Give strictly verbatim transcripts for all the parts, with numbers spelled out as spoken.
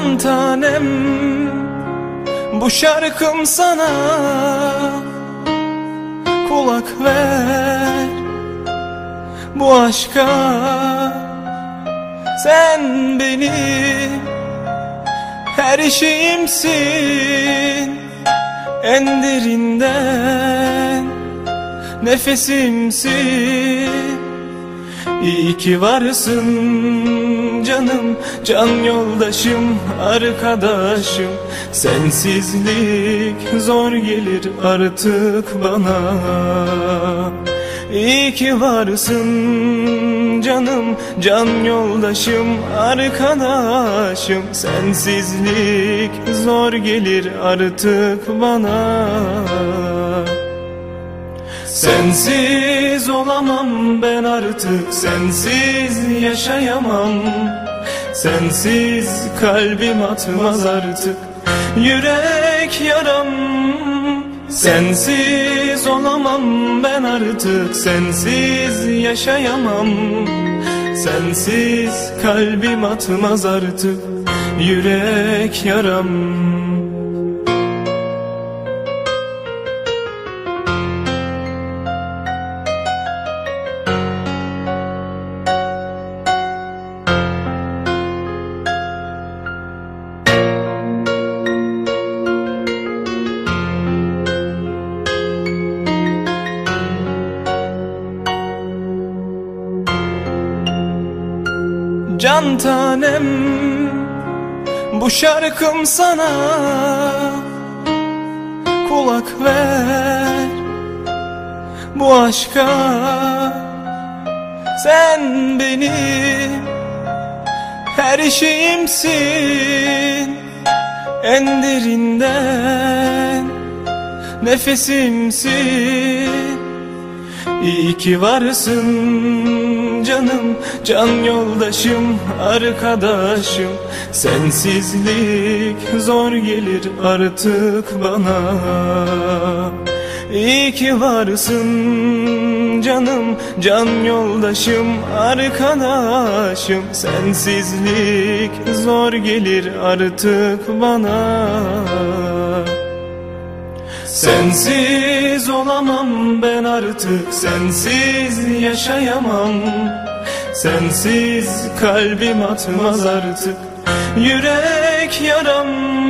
Can tanem, bu şarkım sana, kulak ver bu aşka. Sen benim her şeyimsin, en derinden nefesimsin. İyi ki varsın canım, can yoldaşım, arkadaşım. Sensizlik zor gelir artık bana. İyi ki varsın canım, can yoldaşım, arkadaşım. Sensizlik zor gelir artık bana. Sensiz olamam ben artık, sensiz yaşayamam. Sensiz kalbim atmaz artık yürek yaram. Sensiz olamam ben artık, sensiz yaşayamam. Sensiz kalbim atmaz artık yürek yaram. Can tanem, bu şarkım sana, kulak ver bu aşka. Sen benim her şeyimsin, en derinden nefesimsin. İyi ki varsın canım, can yoldaşım, arkadaşım. Sensizlik zor gelir artık bana. İyi ki varsın canım, can yoldaşım, arkadaşım. Sensizlik zor gelir artık bana. Sensiz olamam ben artık, sensiz yaşayamam. Sensiz kalbim atmaz artık yürek yaram.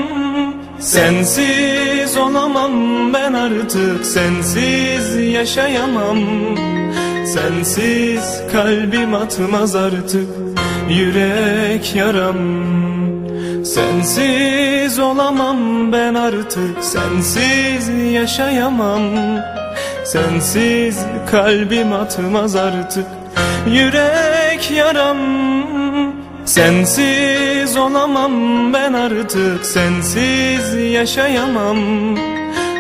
Sensiz olamam ben artık, sensiz yaşayamam. Sensiz kalbim atmaz artık yürek yaram. Sensiz olamam ben artık, sensiz yaşayamam. Sensiz kalbim atmaz artık yürek yaram. Sensiz olamam ben artık, sensiz yaşayamam.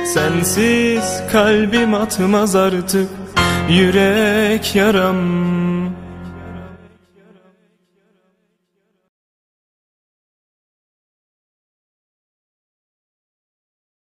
Sensiz kalbim atmaz artık yürek yaram.